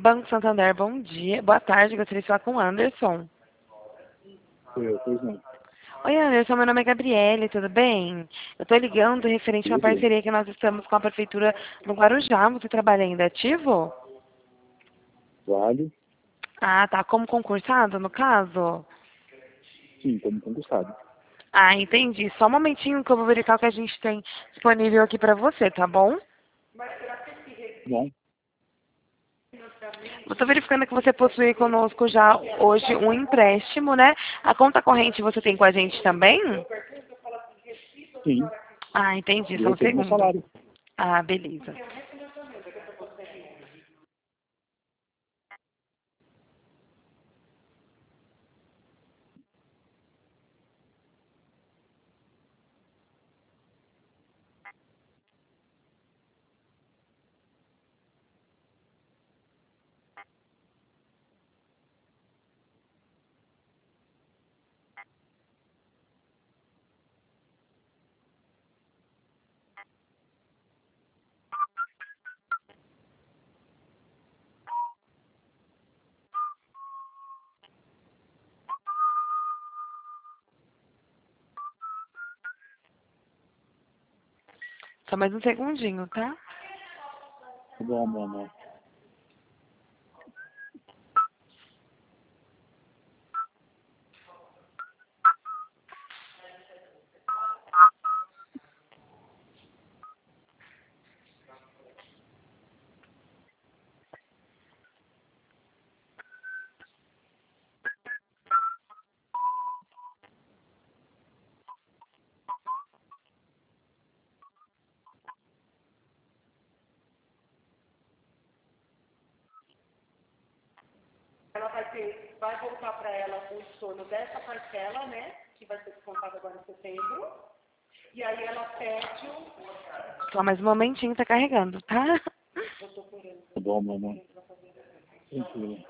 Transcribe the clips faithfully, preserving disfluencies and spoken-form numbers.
Banco Santander, bom dia. Boa tarde, gostaria de falar com o Anderson. Eu, pois não. Oi, Anderson, meu nome é Gabriele, tudo bem? Eu estou ligando referente a uma Tudo. parceria que nós estamos com a Prefeitura no Guarujá. Você trabalha ainda ativo? Vale? Ah, tá. Como concursado, no caso? Sim, como concursado. Ah, entendi. Só um momentinho que eu vou verificar o que a gente tem disponível aqui para você, tá bom? Bom, Eu estou verificando que você possui conosco já hoje um empréstimo, né? A conta corrente você tem com a gente também? sim. Ah, entendi. E Só eu um tenho meu segundo. salário. Ah, beleza. Só mais um segundinho, tá? Tá bom, meu amor. Ela vai ter, vai voltar para ela o estorno dessa parcela, né? Que vai ser descontada agora em setembro. E aí ela pede o... Só mais um momentinho, tá carregando, tá? Tá bom, meu amor. Tranquilo.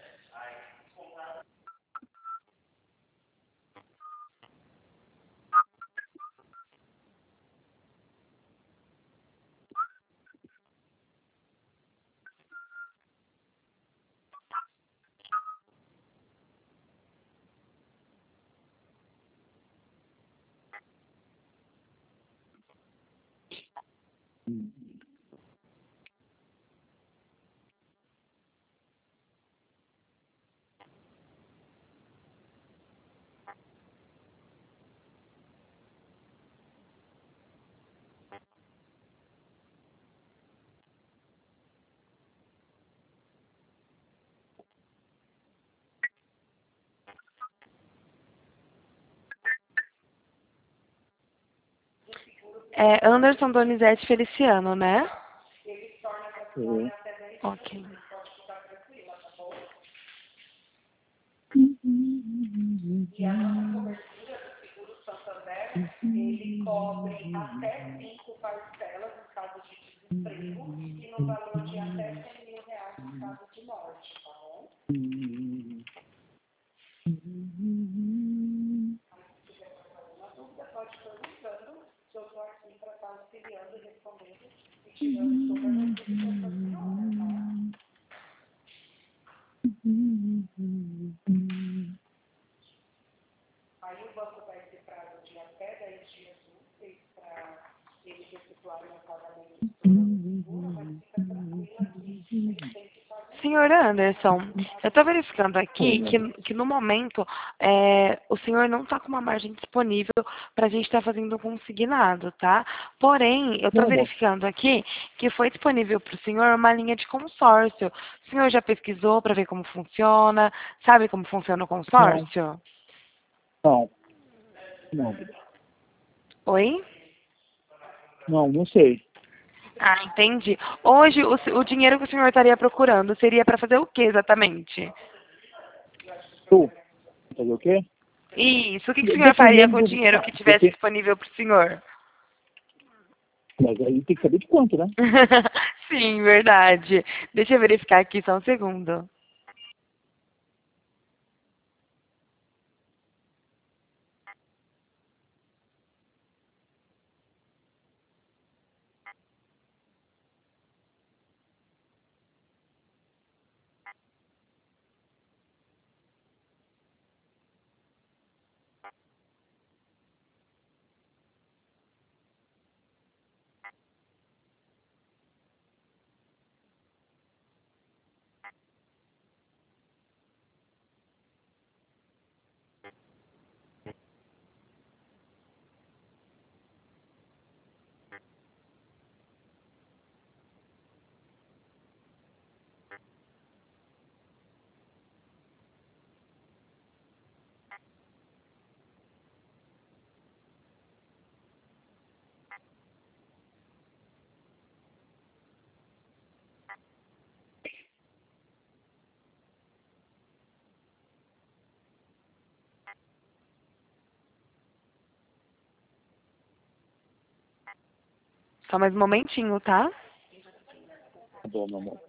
Hum. É Anderson Donizete Feliciano, né? Eu. Ok. Ele cobre até cinco parcelas no caso de desemprego e no valor de até cem mil reais no caso de morte, tá bom? Na dúvida, pode perguntando, se eu estou aqui para estar auxiliando, respondendo e tirando todas as dúvidas da senhora, tá? Aí o banco vai ter prazo de até dez dias úteis para eles efetuarem o pagamento de toda a segura, mas fica tranquila que tem que fazer. Senhor Anderson, eu estou verificando aqui Oi, que, que no momento é, o senhor não está com uma margem disponível para a gente estar fazendo um consignado, tá? Porém, eu estou meu amor. verificando aqui que foi disponível para o senhor uma linha de consórcio. O senhor já pesquisou para ver como funciona? Sabe como funciona o Não, consórcio? não, não. Oi? Não, não sei. Ah, entendi. Hoje, o, se- o dinheiro que o senhor estaria procurando seria para fazer o que exatamente? Tu, fazer o quê? Isso. O que, que o senhor faria com o Dependendo do... dinheiro que tivesse Depe... disponível para o senhor? Mas aí tem que saber de quanto, né? Sim, verdade. Deixa eu verificar aqui só um segundo. Só mais um momentinho, tá? Tá bom, meu amor.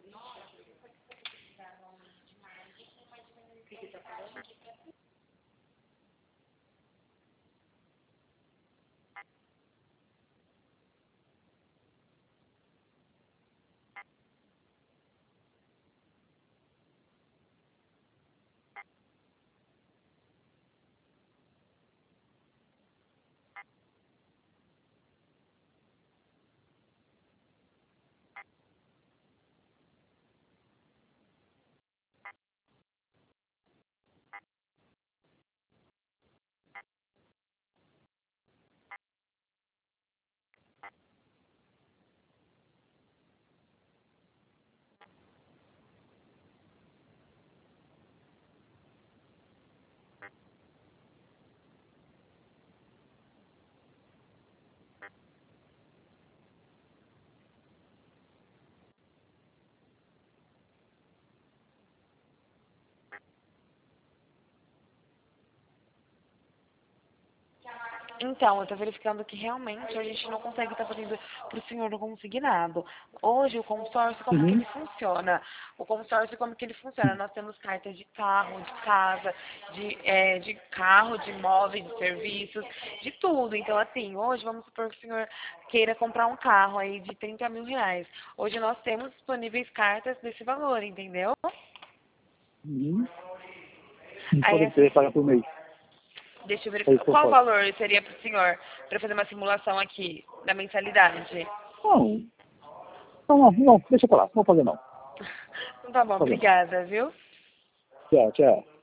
Então, eu tô verificando que realmente a gente não consegue estar fazendo pro senhor no consignado. Hoje, o consórcio, como que Uhum. ele funciona? O consórcio, como que ele funciona? Nós temos cartas de carro, de casa, de, é, de carro, de imóveis, de serviços, de tudo. Então, assim, hoje, vamos supor que o senhor queira comprar um carro aí de trinta mil reais. Hoje nós temos disponíveis cartas desse valor, entendeu? Uhum. Não Aí, pode assim, querer pagar por mês. deixa eu É verificar. isso que eu Qual o posso. valor seria para o senhor, para fazer uma simulação aqui da mensalidade? Não, não, não, não, deixa pra lá. Não vou fazer não. Então tá bom, Não vou fazer não. obrigada, viu? Tchau, tchau.